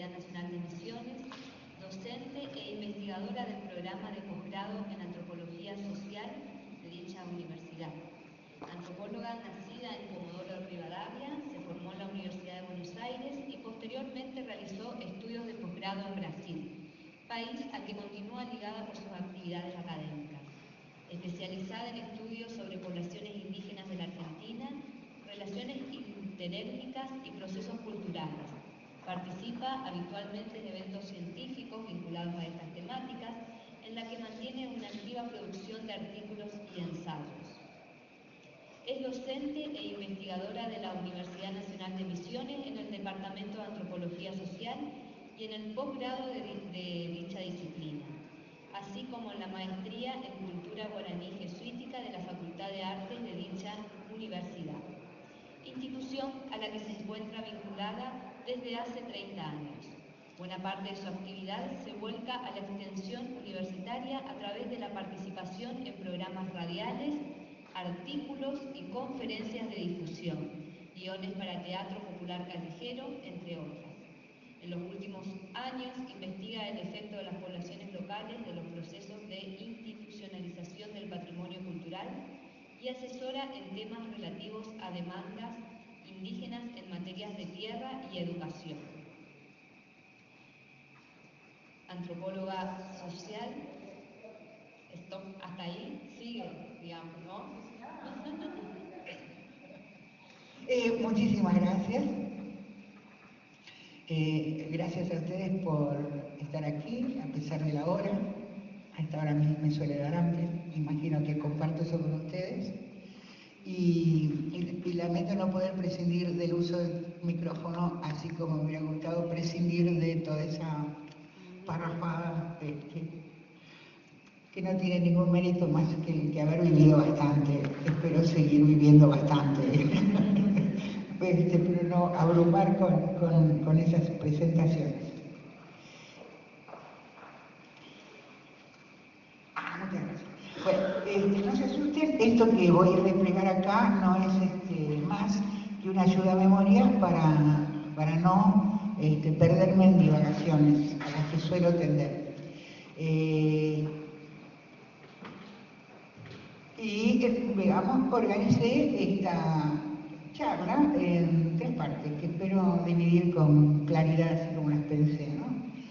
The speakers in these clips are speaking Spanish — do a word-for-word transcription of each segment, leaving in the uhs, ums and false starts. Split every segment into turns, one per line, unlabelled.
Universidad Nacional de Misiones, docente e investigadora del programa de posgrado en Antropología Social de dicha universidad. Antropóloga nacida en Comodoro Rivadavia, se formó en la Universidad de Buenos Aires y posteriormente realizó estudios de posgrado en Brasil, país al que continúa ligada por sus actividades académicas. Especializada en estudios sobre poblaciones indígenas de la Argentina, relaciones interétnicas y procesos culturales. Participa habitualmente en eventos científicos vinculados a estas temáticas, en la que mantiene una activa producción de artículos y ensayos. Es docente e investigadora de la Universidad Nacional de Misiones en el Departamento de Antropología Social y en el posgrado de, de dicha disciplina, así como en la maestría en Cultura Guaraní Jesuítica de la Facultad de Artes de dicha universidad, institución a la que se encuentra vinculada desde hace treinta años. Buena parte de su actividad se vuelca a la extensión universitaria a través de la participación en programas radiales, artículos y conferencias de difusión, guiones para teatro popular callejero, entre otras. En los últimos años investiga el efecto de las poblaciones locales de los procesos de institucionalización del patrimonio cultural y asesora en temas relativos a demandas indígenas en materias de tierra y educación. Antropóloga social, esto hasta ahí sigue, digamos, ¿no?
Eh, muchísimas gracias. Eh, gracias a ustedes por estar aquí, a pesar de la hora. A esta hora me, me suele dar hambre, imagino que comparto eso con ustedes. Y, y, y lamento no poder prescindir del uso del micrófono, así como me hubiera gustado prescindir de toda esa parrafada este, que no tiene ningún mérito más que, que haber vivido bastante. Espero seguir viviendo bastante. Este, pero no abrumar con, con, con esas presentaciones. Ah, muchas gracias. Bueno, este, no se asusten, esto que voy a desplegar acá no es este, más que una ayuda a memoria para, para no este, perderme en divagaciones a las que suelo tender. Eh, y, digamos, organicé esta charla en tres partes, que espero dividir con claridad, así como las pensé, ¿no?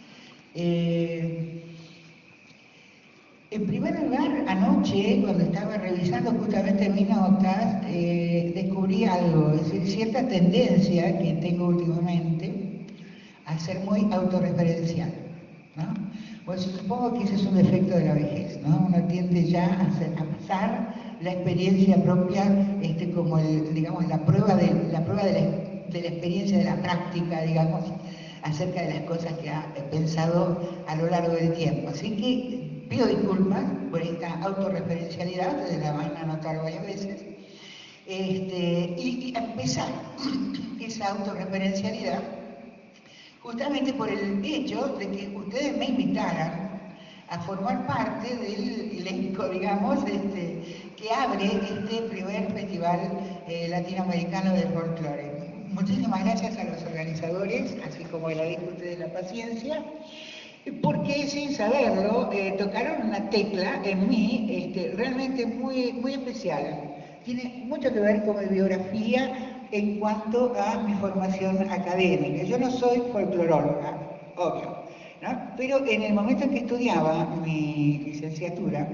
Eh, en primer lugar, anoche, cuando estaba revisando justamente mis notas, eh, descubrí algo, es decir, cierta tendencia que tengo últimamente a ser muy autorreferencial, ¿no? Pues supongo que ese es un defecto de la vejez, ¿no? Uno tiende ya a, hacer, a pasar la experiencia propia este, como el, digamos, la prueba, de, la, prueba de, la, de la experiencia de la práctica, digamos, acerca de las cosas que ha pensado a lo largo del tiempo. Así que pido disculpas por esta autorreferencialidad, de la van a notar varias veces, este, y, y empezar esa autorreferencialidad justamente por el hecho de que ustedes me invitaran a formar parte del elenco, digamos, este, que abre este primer festival eh, latinoamericano de folclore. Muchísimas gracias a los organizadores, así como agradezco a ustedes la paciencia, porque sin saberlo eh, tocaron una tecla en mí este, realmente muy, muy especial. Tiene mucho que ver con mi biografía en cuanto a mi formación académica. Yo no soy folcloróloga, obvio, ¿no? Pero en el momento en que estudiaba mi licenciatura,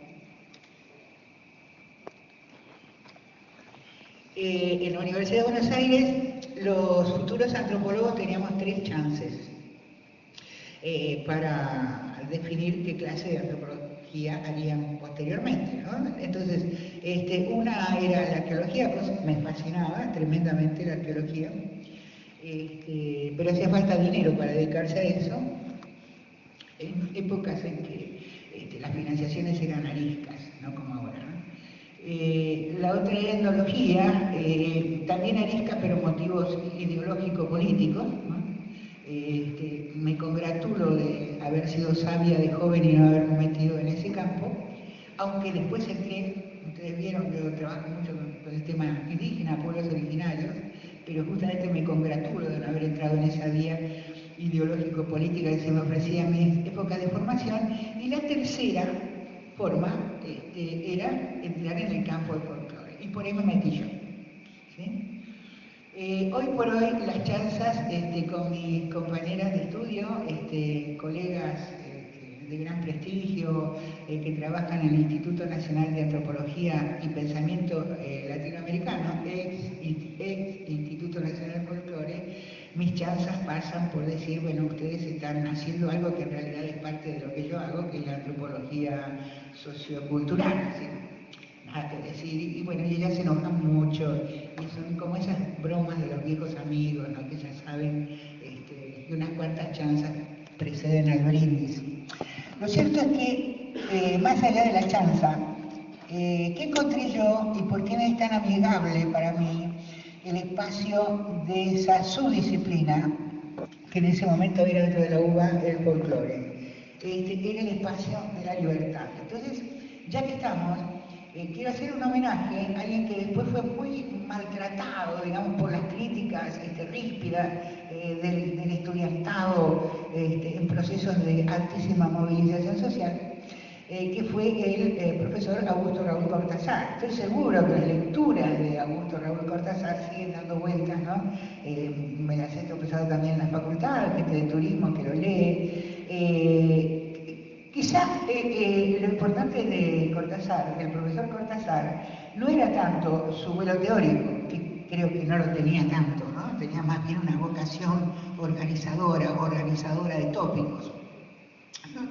eh, en la Universidad de Buenos Aires, los futuros antropólogos teníamos tres chances eh, para definir qué clase de antropología harían posteriormente, ¿no? Entonces, este, una era la arqueología, pues me fascinaba tremendamente la arqueología, este, pero hacía falta dinero para dedicarse a eso, en épocas en que este, las financiaciones eran ariscas, no como ahora, ¿no? Eh, la otra era etnología, eh, también arisca, pero motivos ideológico-políticos, ¿no? Este, me congratulo de haber sido sabia de joven y no haberme metido en ese campo, aunque después entré, ustedes vieron que yo trabajo mucho con, con el tema indígena, pueblos originarios, pero justamente me congratulo de no haber entrado en esa vía ideológico-política que se me ofrecía en mi época de formación, y la tercera forma este, era entrar en el campo del folclore, y por ahí me metí yo. ¿Sí? Eh, hoy por hoy las chanzas este, con mis compañeras de estudio, este, colegas este, de gran prestigio, eh, que trabajan en el Instituto Nacional de Antropología y Pensamiento eh, Latinoamericano, ex, ex Instituto Nacional de Folclore, mis chanzas pasan por decir, bueno, ustedes están haciendo algo que en realidad es parte de lo que yo hago, que es la antropología sociocultural, ¿sí? Nada que decir, y bueno, y ellas se enojan mucho, y son como esas bromas de los viejos amigos, ¿no? Que ya saben este, que unas cuantas chanzas preceden al brindis. Lo cierto es que, eh, más allá de la chanza, eh, ¿qué encontré yo y por qué no es tan amigable para mí el espacio de esa subdisciplina, que en ese momento era dentro de la U B A el folclore? Este, era el espacio de la libertad. Entonces, ya que estamos, eh, quiero hacer un homenaje a alguien que después fue muy maltratado, digamos, por las críticas este, ríspidas eh, del, del estudiantado este, en procesos de altísima movilización social, eh, que fue el eh, profesor Augusto Raúl Cortázar. Estoy seguro que las lecturas de Augusto Raúl Cortázar siguen dando vueltas, ¿no? Eh, me las he tropezado también en la facultad, gente de turismo que lo lee. Eh, Quizás eh, eh, lo importante de Cortázar, del profesor Cortázar, no era tanto su vuelo teórico, que creo que no lo tenía tanto, ¿no? Tenía más bien una vocación organizadora, organizadora de tópicos. No,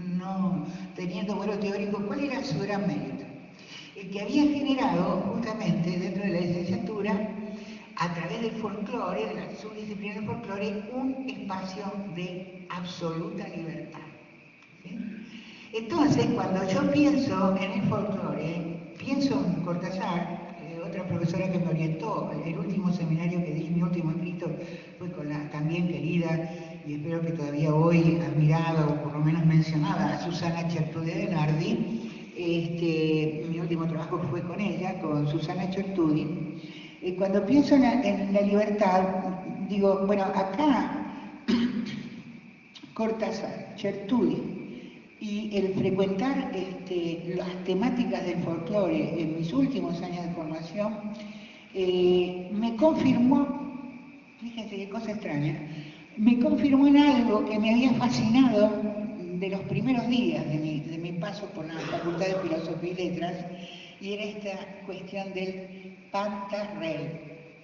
no teniendo vuelo teórico, ¿cuál era su gran mérito? El que había generado justamente dentro de la licenciatura, a través del folclore, de la subdisciplina del folclore, un espacio de absoluta libertad. ¿Sí? Entonces, cuando yo pienso en el folclore, pienso en Cortázar, eh, otra profesora que me orientó, el último seminario que di, mi último escrito, fue con la también querida, y espero que todavía hoy admirada, o por lo menos mencionada, a Susana Chertudi de Nardi. Este, mi último trabajo fue con ella, con Susana Chertudi. Eh, cuando pienso en la, en la libertad, digo, bueno, acá Cortázar, Chertudi, y el frecuentar este, las temáticas del folclore en mis últimos años de formación, eh, me confirmó, fíjense qué cosa extraña, me confirmó en algo que me había fascinado de los primeros días de mi, de mi paso por la Facultad de Filosofía y Letras, y era esta cuestión del pantarrey,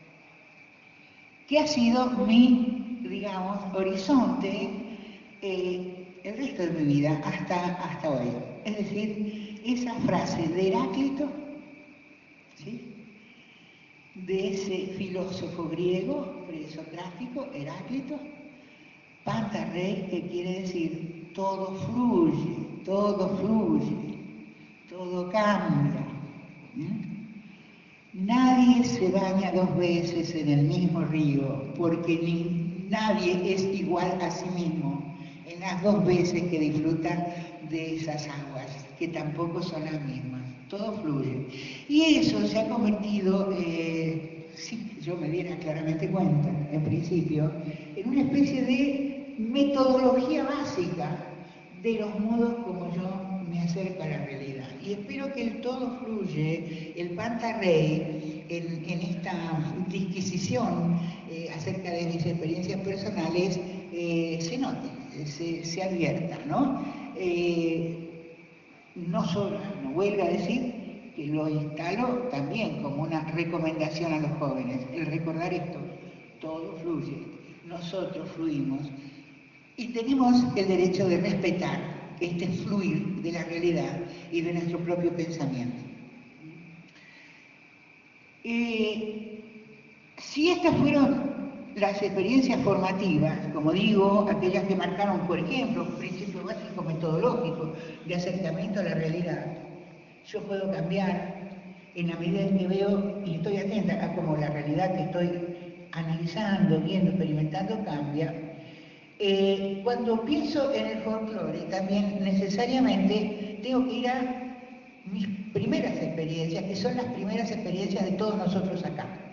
que ha sido mi, digamos, horizonte eh, el resto de mi vida, hasta, hasta hoy. Es decir, esa frase de Heráclito, ¿sí?, de ese filósofo griego, presocrático, Heráclito, pantarrey, que quiere decir todo fluye, todo fluye, todo cambia. ¿Mm? Nadie se baña dos veces en el mismo río, porque ni, nadie es igual a sí mismo en las dos veces que disfruta de esas aguas, que tampoco son las mismas. Todo fluye. Y eso se ha convertido, eh, si yo me diera claramente cuenta, en principio, en una especie de metodología básica de los modos como yo me acerco a la realidad. Y espero que el todo fluye, el pantarrey, en, en esta disquisición eh, acerca de mis experiencias personales, eh, se note, se, se advierta, ¿no? Eh, no solo, no huelga decir que lo instalo también como una recomendación a los jóvenes, el recordar esto, todo fluye, nosotros fluimos y tenemos el derecho de respetar este fluir de la realidad y de nuestro propio pensamiento. Eh, si estas fueron las experiencias formativas, como digo, aquellas que marcaron, por ejemplo, un principio básico metodológico de acercamiento a la realidad, yo puedo cambiar en la medida en que veo y estoy atenta a cómo la realidad que estoy analizando, viendo, experimentando cambia. Eh, cuando pienso en el folclore, también necesariamente tengo que ir a mis primeras experiencias, que son las primeras experiencias de todos nosotros acá.